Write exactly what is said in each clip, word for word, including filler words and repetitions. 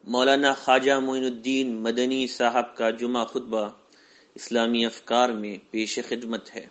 मौलाना ख्वाजा मोइनुद्दीन मदनी साहब का जुमा खुतबा इस्लामी अफकार में पेश खिदमत है।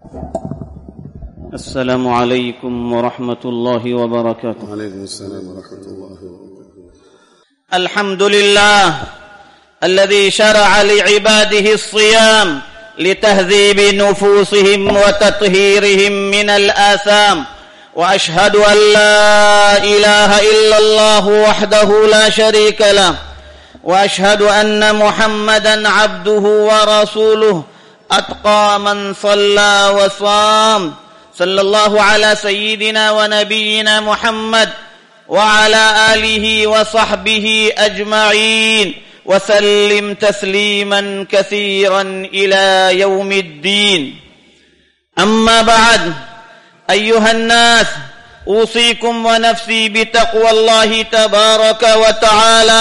अस्सलामु अलैकुम व रहमतुल्लाहि व बरकातुहू। वालेकुम अस्सलाम व रहमतुल्लाहि व बरकातुहू। अल्हम्दुलिल्लाह अल्लज़ी शरअ लिइबादिहि अस्सियाम लितहज़ीबि नुफूसिहिम व तत्हीरिहिम मिनल आसाम व अशहदु अन ला इलाहा इल्लल्लाहु वहदहु ला शरीका लह व अशहदु अन्न मुहम्मदन अब्दुहु व रसूलुहु अत्क़ा मन सल्ला व साम सल्लल्लाहु अला सय्यिदिना व नबियिना मुहम्मद व अला आलिहि व सहबिहि अजमईन व सल्लिम तस्लीमन कसीरन इला यौमिद्दीन। अम्मा बअद, अय्युहन नास, ऊसीकुम व नफ्सी बितक़्वल्लाहि तबारक व तआला।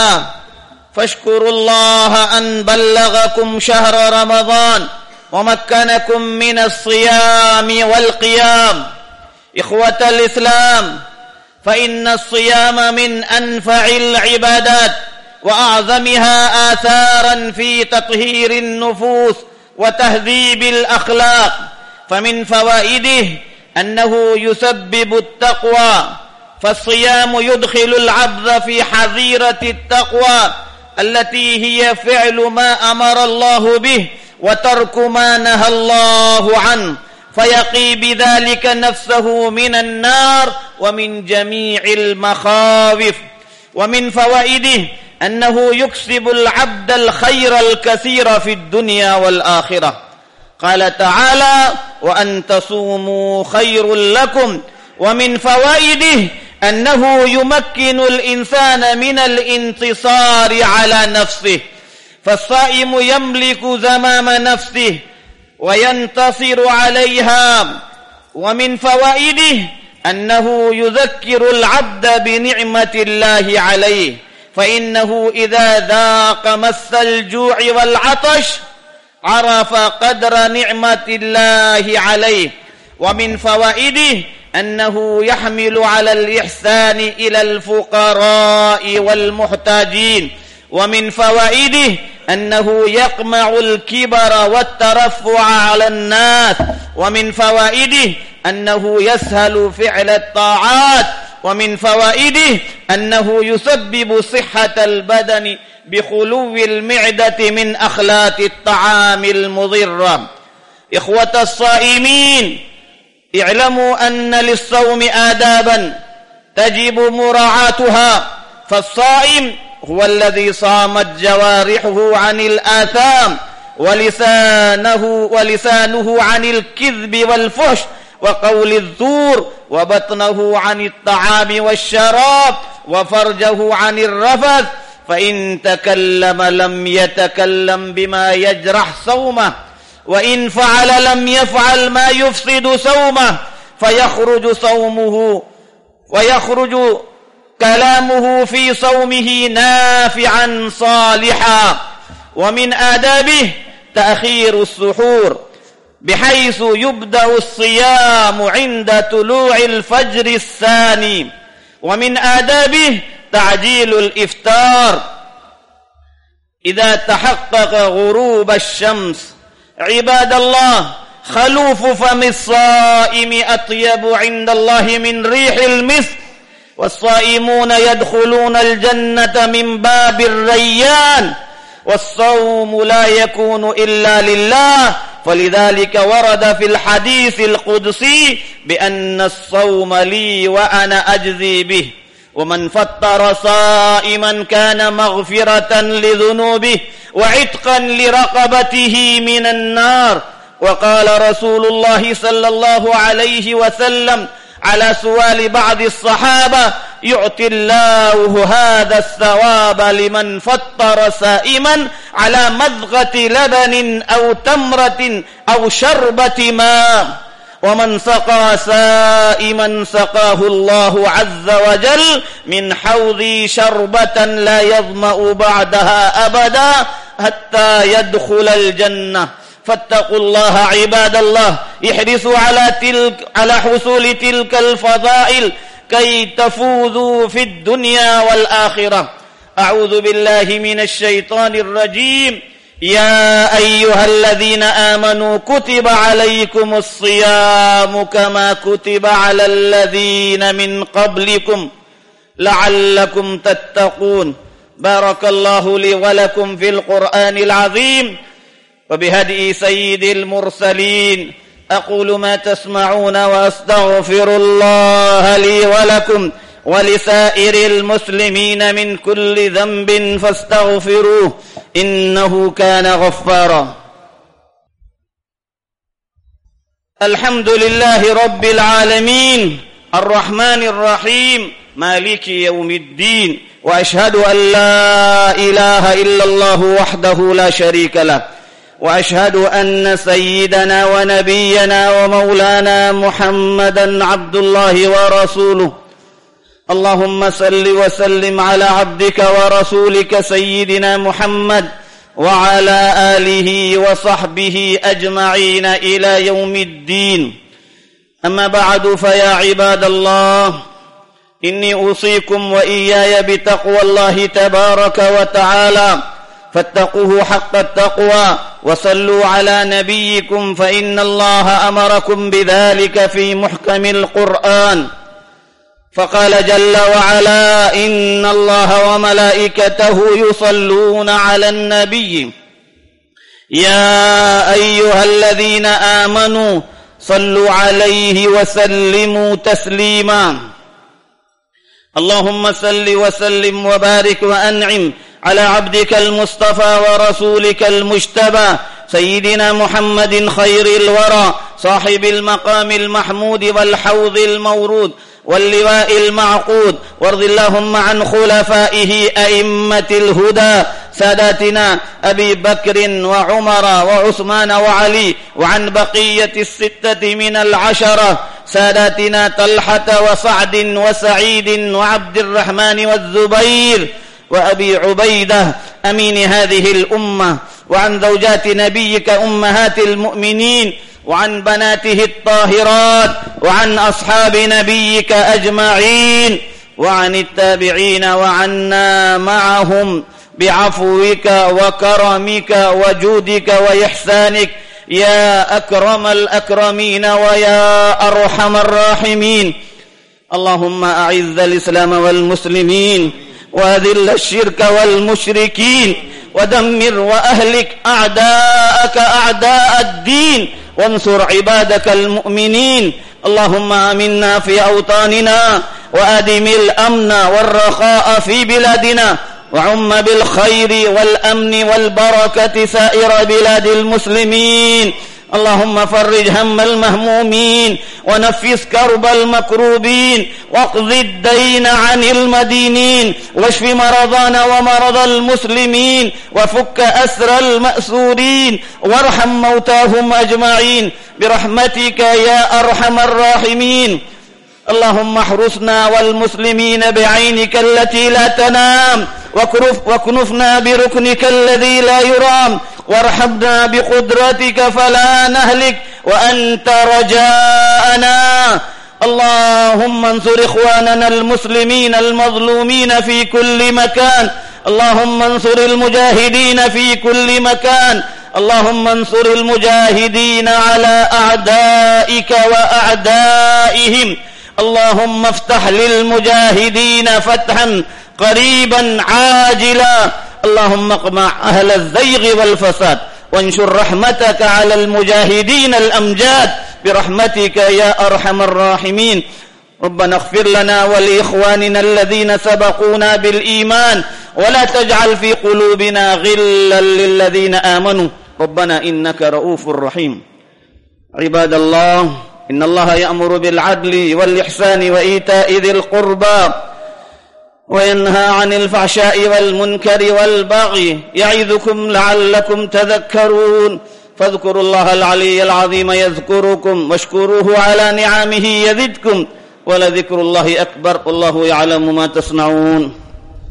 फश्कुरुल्लाह अन बल्लगकुम शहर रमज़ान व मक्कनकुम मिनस्सियामि वल क़ियाम। इख़्वतल इस्लाम, फ़इन्न अस्सियाम मिन अनफ़अिल इबादात व अअज़मिहा आसारन फ़ी तत्हीरिन नुफूस व तहज़ीबिल अख़लाक़। फ़मिन फ़वाइदिहि अन्नहु युसब्बिबु अत्तक़वा, फ़स्सियाम युदख़िलुल अब्द फ़ी हज़ीरति अत्तक़वा अल्लती हिय फ़िअलु मा अमरल्लाहु बिहि व तर्कु मा नहल्लाहु अन्हु फ़यक़ी बिज़ालिका नफ़्सहु मिनन नार व मिन जमीइल मख़ाविफ़। व मिन फ़वाइदिहि अन्नहु युक्सिबुल अब्दल ख़ैरल कसीर फ़िद दुनिया वल आख़िरह। क़ाल तआला व अन तसूमू ख़ैरुल लकुम। व मिन फ़वाइदिहि अन्नहु युमक्किनुल इंसान मिनल इंतिसारि अला नफ़्सिहि फ़स्साइमु यमलिकु ज़माम नफ़्सिहि व यंतसिरु अलैहा। व मिन फ़वाइदिहि अन्नहु युज़क्किरुल अब्द बिनिअमतिल्लाहि अलैहि फ़इन्नहु इज़ा ज़ाक़ मस्सल जू'i वल अतश अरफ़ क़द्र निअमतिल्लाहि अलैहि। व मिन फ़वाइदिहि अन्नहु यहमिलु अलल इहसानि इलल फ़ुक़रा'i वल मुहताजीन। व मिन फ़वाइदिहि अन्नहु यक़मअुल किबर वत्तरफ़्फ़ुअ अलन नास। व मिन फ़वाइदिहि अन्नहु यस्हलु फ़िअलत ताआत। व मिन फ़वाइदिहि अन्नहु युसब्बिबु सिह्हतल बदनि बिखुलुव्विल मिअदति मिन अख़लाक़ित तआमिल मुज़िर्रा। इख़्वतस साइमीन, इअलमू अन्न लिस्सौमि आदाबन तजिबु मुराअतुहा फ़स्साइम हुवल्लज़ी सामत जवारिहुहु अनिल आसाम व लिसानुहु व लिसानुहु अनिल किज़्बि वल फ़ुहश व क़ौलिज़ ज़ूर व बत्नहु अनित तआमि वश्शराब व फ़रजहु अनिर रफ़थ। फ़इन तकल्लम लम यतकल्लम बिमा यजरह सौमह व इन फ़अल लम यफ़अल मा युफ़सिदु सौमह फ़यख़रुजु सौमुहु व यख़रुजु कलामुहु फ़ी सौमिही नाफ़िअन सालिहा। व मिन आदाबिहि तअख़ीरु अस्सुहूर बिहैसु युब्दअु अस्सियामु इन्द तुलूइल फ़ज्रि अस्सानी। व मिन आदाबिहि तअजीलुल इफ़्तार इज़ा तहक़्क़क़ ग़ुरूब अश-शम्स। इबादल्लाह, ख़लूफ़ु फ़मि अस्साइमि अत्यबु इन्दल्लाहि मिन रीहिल मिस्क वस्साइमून यदख़ुलूनल जन्नत मिन बाबिर रय्यान वस्सौमु ला यकूनु इल्ला लिल्लाह फ़लिज़ालिका वरद फ़िल हदीसिल क़ुदसी बिअन्न अस्सौम ली व अना अजज़ी बिहि व मन फ़त्तर साइमन कान मग़फ़िरतन लिज़ुनूबिहि व इत्क़न लिरक़बतिही मिनन नार। व क़ाल रसूलुल्लाहि सल्लल्लाहु अलैहि वसल्लम अला सुवालि बअदि अस्सहाबा युअतिल्लाहु हाज़ा अस्सवाब लिमन फ़त्तर साइमन अला मज़ग़ति लबनिन औ तमरतिन औ शर्बति माँ व मन सक़ा साइमन सक़ाहु अल्लाहु अज़्ज़ व जल मिन हौज़ी शर्बतन ला यज़मअु बअदहा अबदा हत्ता यदख़ुलल जन्नह। फत्तक़ुल्लाह इबादल्लाह, इहरिसु अला तिल्क अला हुसूलि तिल्कल फ़ज़ाइल कई तफूज़ू फ़िद दुनिया वल आख़िरह। أعوذ بالله من الشيطان الرجيم. يا أيها الذين آمنوا كتب عليكم الصيام كما كتب على الذين من قبلكم لعلكم تتقون. بارك الله لي ولكم في القرآن العظيم وبهدي سيد المرسلين. أقول ما تسمعون وأستغفر الله لي ولكم ولسائر المسلمين من كل ذنب فاستغفروه إنه كان غفارا. الحمد لله رب العالمين الرحمن الرحيم مالك يوم الدين، وأشهد أن لا إله إلا الله وحده لا شريك له، وأشهد أن سيدنا ونبينا ومولانا محمدا عبد الله ورسوله. اللهم صل وسلم على عبدك ورسولك سيدنا محمد وعلى آله وصحبه أجمعين إلى يوم الدين. أما بعد، فيا عباد الله، إني أوصيكم وإياي بتقوى الله تبارك وتعالى، فاتقوه حق التقوى وصلوا على نبيكم، فإن الله أمركم بذلك في محكم القرآن. فقال جل وعلا: إن الله وملائكته يصلون على النبي يا أيها الذين آمنوا صلوا عليه وسلموا تسليما. اللهم صل وسلم وبارك وأنعم على عبدك المصطفى ورسولك المجتبى سيدنا محمد خير الورى، صاحب المقام المحمود والحوض المورود واللواء المعقود. وارض اللهم عن خلفائه أئمة الهدى ساداتنا أبي بكر وعمر وعثمان وعلي، وعن بقية الستة من العشرة ساداتنا طلحة وسعد وسعيد وعبد الرحمن والزبير وأبي عبيدة أمين هذه الأمة، وعن زوجات نبيك أمهات المؤمنين، وعن بناته الطاهرات، وعن أصحاب نبيك أجمعين، وعن التابعين، وعنا معهم بعفوك وكرمك وجودك وإحسانك يا أكرم الأكرمين ويا أرحم الراحمين. اللهم أعز الإسلام والمسلمين وأذل الشرك والمشركين ودمر وأهلك أعداءك أعداء الدين وانصر عبادك المؤمنين. اللهم آمنا في أوطاننا وأدم الأمن والرخاء في بلادنا، وعم بالخير والأمن والبركة سائر بلاد المسلمين. اللهم فرج هم المهمومين ونفس كرب المكروبين واقض الدين عن المدينين، واشف مرضانا ومرضى المسلمين، وفك أسر المأسورين، وارحم موتاهم أجمعين برحمتك يا أرحم الراحمين. اللهم احرسنا والمسلمين بعينك التي لا تنام، واكنفنا بركنك الذي لا يرام، وارحمنا بقدرتك فلا نهلك وأنت رجاءنا. اللهم انصر إخواننا المسلمين المظلومين في كل مكان، اللهم انصر المجاهدين في كل مكان، اللهم انصر المجاهدين على أعدائك وأعدائهم. اللهم افتح للمجاهدين فتحا قريبا عاجلا. اللهم اقمع أهل الزيغ والفساد، وانشر رحمتك على المجاهدين الأمجاد برحمتك يا أرحم الراحمين. ربنا اغفر لنا ولإخواننا الذين سبقونا بالإيمان، ولا تجعل في قلوبنا غلا للذين آمنوا ربنا إنك رؤوف رحيم. عباد الله، إن الله يأمر بالعدل والإحسان وإيتاء ذي القربى وينهى عن الفحشاء والمنكر والبغي، يعظكم لعلكم تذكرون. فاذكروا الله العلي العظيم يذكركم، واشكروه على نعمه يزدكم، ولذكر الله أكبر، والله يعلم ما تصنعون.